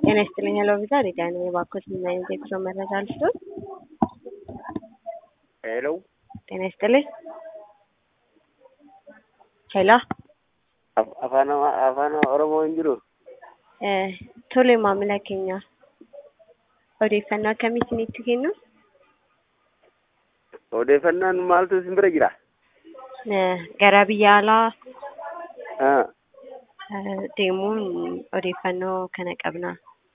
ጤና ይስጥልኝ ሄሎ ቪዛ ሪዳ ነኝ። እባክዎት ምን አይነት የጉዞ መረጃ ልስጥዎት? ሄሎ ጤና ይስጥልኝ ሄሎ afaan oromoo hin jiru. tole maamila keenya odeeffannoo akkamii isinitti kennu? Odeeffannaan maaltu isin bira jira? Gara biyya alaa Ah, deemuun odeeffannoo kana qabna.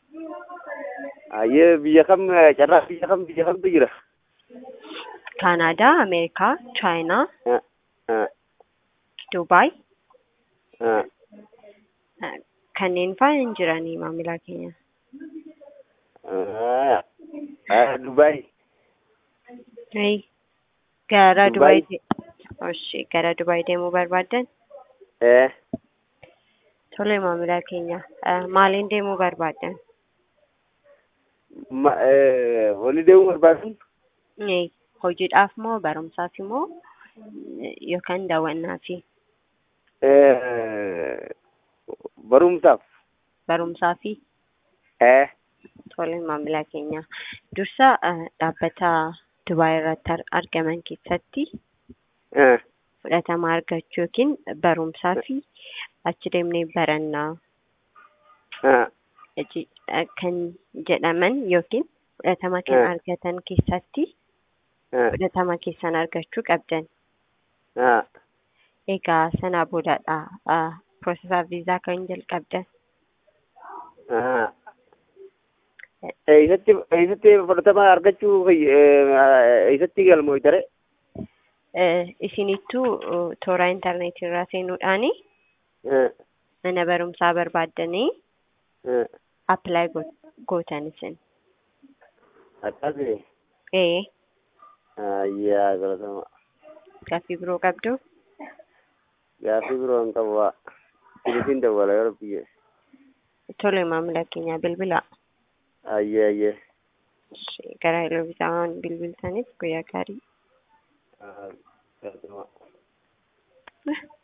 ayyee biyya kam carraa biyya kamtu jira? Kaanaadaa, Ameerikaa, Chaayinaa, Ah, ah, Dubaay ah. kanneen fa'aa hin jiranii maamila keenya. Dubaay. Gara Dubaay. gara Dubaay deemuu barbaaddan? Eh, Tole maamila keenya maaliin deemuu barbaaddan? walii deemuu barbaadun? Hojiidhaaf moo barumsaaf moo yookaan daawwannaafi? Barumsaaf. Barumsaafi? Eh, Tole maamila keenya dursa dhaabbata Dubaay irratti argaman keessatti eh, fudhatama argachuu yookiin barumsaa fi achi deemnee barannaa ah, kan jedhaman yookiin fudhatama kan argatan keessatti fudhatama keessan argachuu qabdan. ah. Egaa sana boodadha process visa kan jalqabdan. Eessatti fudhatama argachuu eessatti galmooftan? Isinittuu toora intarneetii irraa seenuudhaani mana barumsaa barbaaddanii apply gootan isin. Akkasii. Ayyaa galatama. Gaaffii biroo qabdu? Gaaffii biroo hin qabu. Isiniin dawwala yoo biyye. Tole maamila keenya bilbila. Ayyee. Gara Hello Viizaa waan bilbiltaniif guyyaa gaarii. Galatama.